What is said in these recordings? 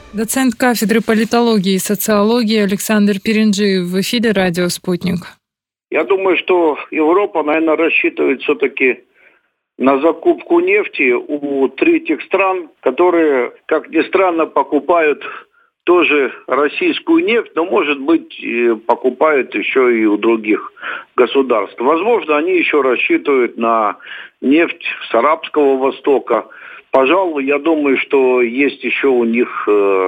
Доцент кафедры политологии и социологии Александр Перенджиев в эфире «Радио Спутник». Я думаю, что Европа, наверное, рассчитывает все-таки на закупку нефти у третьих стран, которые, как ни странно, покупают тоже российскую нефть, но, может быть, покупают еще и у других государств. Возможно, они еще рассчитывают на нефть с Арабского Востока. Пожалуй, я думаю, что есть еще у них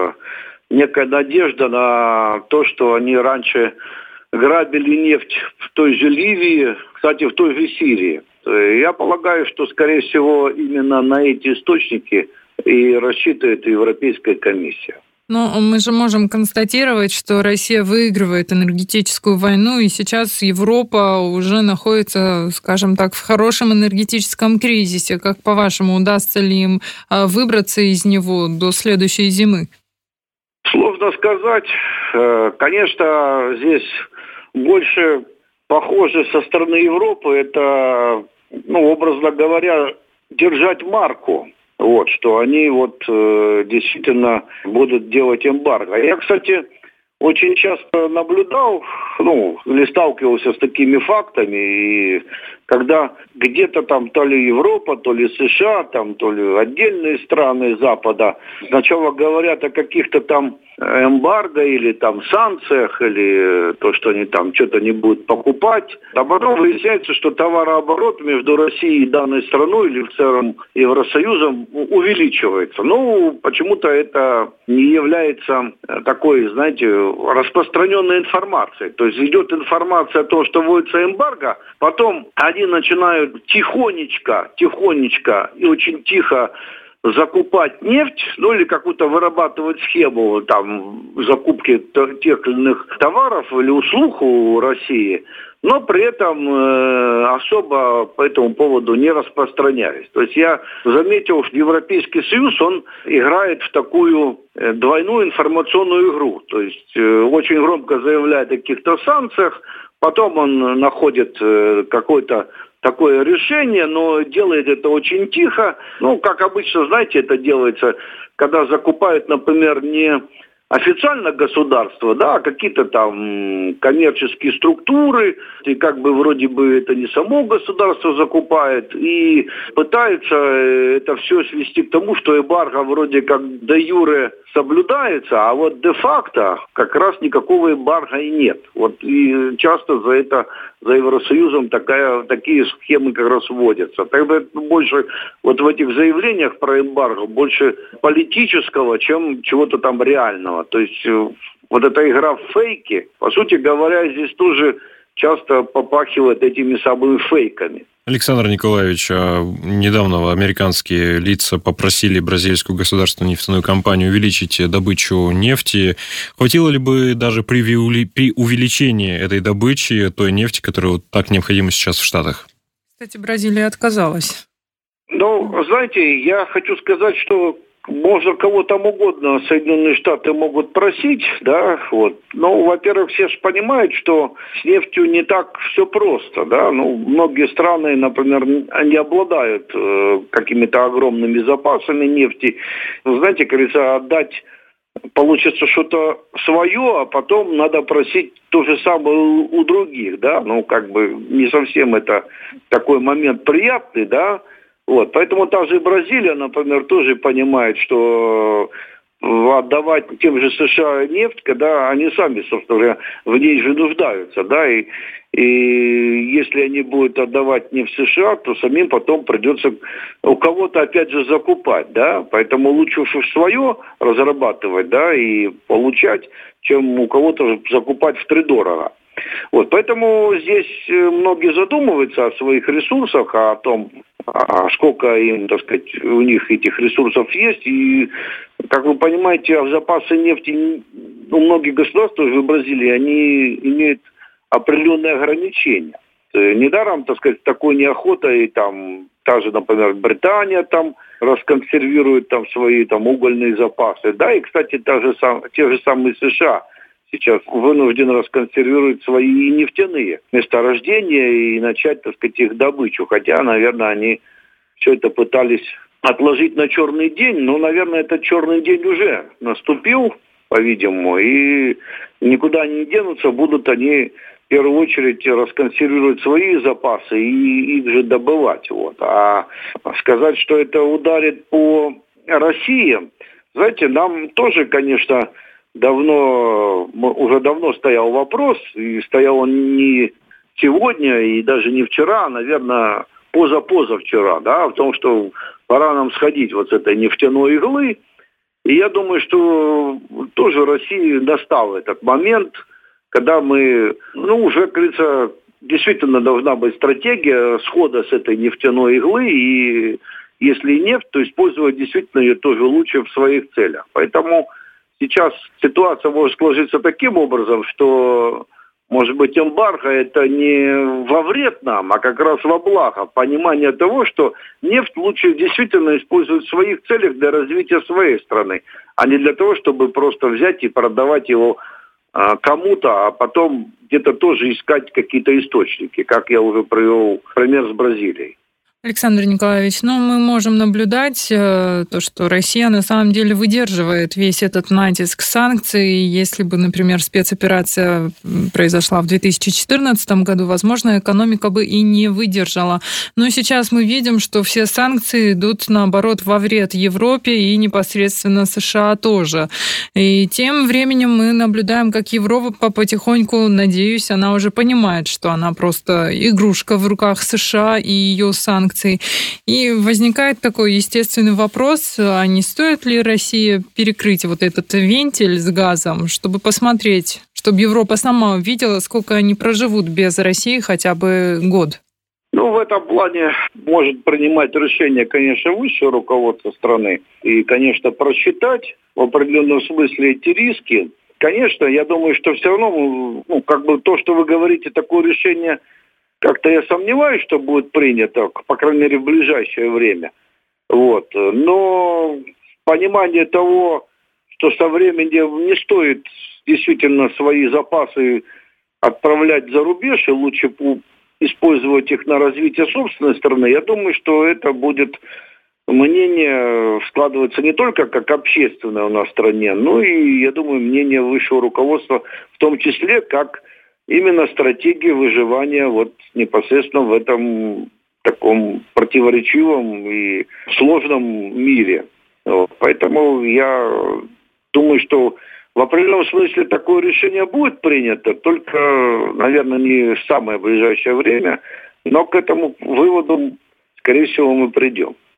некая надежда на то, что они раньше грабили нефть в той же Ливии, кстати, в той же Сирии. Я полагаю, что, скорее всего, именно на эти источники и рассчитывает Европейская комиссия. Но мы же можем констатировать, что Россия выигрывает энергетическую войну, и сейчас Европа уже находится, скажем так, в хорошем энергетическом кризисе. Как, по-вашему, удастся ли им выбраться из него до следующей зимы? Сложно сказать. Конечно, здесь больше похоже со стороны Европы, это, образно говоря, держать марку. Что они действительно будут делать эмбарго. Я, кстати, очень часто наблюдал, или сталкивался с такими фактами, и когда где-то там то ли Европа, то ли США, то ли отдельные страны Запада сначала говорят о каких-то там эмбарго или там санкциях, или то, что они там что-то не будут покупать, а потом выясняется, что товарооборот между Россией и данной страной или в целом Евросоюзом увеличивается. Почему-то это не является такой, распространенной информацией. То есть идет информация о том, что вводится эмбарго, потом они начинают тихонечко и очень тихо закупать нефть, или какую-то вырабатывать схему закупки тех или иных товаров или услуг у России, но при этом особо по этому поводу не распространяясь. То есть я заметил, что Европейский Союз, он играет в такую двойную информационную игру. То есть очень громко заявляет о каких-то санкциях, потом он находит какой-то такое решение, но делает это очень тихо. Как обычно, это делается, когда закупают, например, не официально государство, а какие-то там коммерческие структуры, и вроде бы это не само государство закупает, и пытаются это все свести к тому, что эмбарго вроде как де юре соблюдается, а де-факто как раз никакого эмбарго и нет. И часто за Евросоюзом такие схемы как раз вводятся. Тогда больше в этих заявлениях про эмбарго больше политического, чем чего-то там реального. То есть эта игра в фейки, по сути говоря, здесь тоже часто попахивает этими самыми фейками. Александр Николаевич, недавно американские лица попросили бразильскую государственную нефтяную компанию увеличить добычу нефти. Хватило ли бы даже при увеличении этой добычи той нефти, которая так необходима сейчас в Штатах? Кстати, Бразилия отказалась. Я хочу сказать, что можно кого там угодно Соединенные Штаты могут просить, но, во-первых, все же понимают, что с нефтью не так все просто, многие страны, например, не обладают какими-то огромными запасами нефти. Как говорится, отдать получится что-то свое, а потом надо просить то же самое у других, не совсем это такой момент приятный, Поэтому та же Бразилия, например, тоже понимает, что отдавать тем же США нефть, когда они сами, собственно говоря, в ней же нуждаются, и если они будут отдавать нефть США, то самим потом придется у кого-то опять же закупать, поэтому лучше свое разрабатывать, и получать, чем у кого-то закупать втридорого. Поэтому здесь многие задумываются о своих ресурсах, о том, сколько им, у них этих ресурсов есть. И, как вы понимаете, запасы нефти у многих государств, тоже в Бразилии, они имеют определенные ограничения. Недаром, такой неохотой, та же, например, Британия расконсервирует свои угольные запасы. И, кстати, те же самые США сейчас вынуждены расконсервировать свои нефтяные месторождения и начать, их добычу. Хотя, наверное, они все это пытались отложить на черный день, но, наверное, этот черный день уже наступил, по-видимому, и никуда не денутся, будут они в первую очередь расконсервировать свои запасы и их же добывать. Вот. А сказать, что это ударит по России, знаете, нам тоже, конечно, уже давно стоял вопрос, и стоял он не сегодня и даже не вчера, а, наверное, позавчера, да, в том, что пора нам сходить вот с этой нефтяной иглы. И я думаю, что тоже России настал этот момент, когда мы, уже, как говорится, действительно должна быть стратегия схода с этой нефтяной иглы, и если нефть, то использовать действительно ее тоже лучше в своих целях. Поэтому сейчас ситуация может сложиться таким образом, что, может быть, эмбарго это не во вред нам, а как раз во благо. Понимание того, что нефть лучше действительно использовать в своих целях для развития своей страны, а не для того, чтобы просто взять и продавать его кому-то, а потом где-то тоже искать какие-то источники, как я уже привел пример с Бразилией. Александр Николаевич, мы можем наблюдать то, что Россия на самом деле выдерживает весь этот натиск санкций. Если бы, например, спецоперация произошла в 2014 году, возможно, экономика бы и не выдержала. Но сейчас мы видим, что все санкции идут, наоборот, во вред Европе и непосредственно США тоже. И тем временем мы наблюдаем, как Европа потихоньку, надеюсь, она уже понимает, что она просто игрушка в руках США и ее санкции. И возникает такой естественный вопрос, а не стоит ли России перекрыть вот этот вентиль с газом, чтобы посмотреть, чтобы Европа сама увидела, сколько они проживут без России хотя бы год? В этом плане может принимать решение, конечно, высшее руководство страны. И, конечно, просчитать в определенном смысле эти риски. Конечно, я думаю, что все равно, то, что вы говорите, такое решение, как-то я сомневаюсь, что будет принято, по крайней мере, в ближайшее время. Вот. Но понимание того, что со временем не стоит действительно свои запасы отправлять за рубеж, и лучше использовать их на развитие собственной страны, я думаю, что это будет мнение складываться не только как общественное у нас в стране, но и, я думаю, мнение высшего руководства, в том числе, как именно стратегия выживания непосредственно в этом таком противоречивом и сложном мире. Поэтому я думаю, что в определенном смысле такое решение будет принято, только, наверное, не в самое ближайшее время, но к этому выводу, скорее всего, мы придем.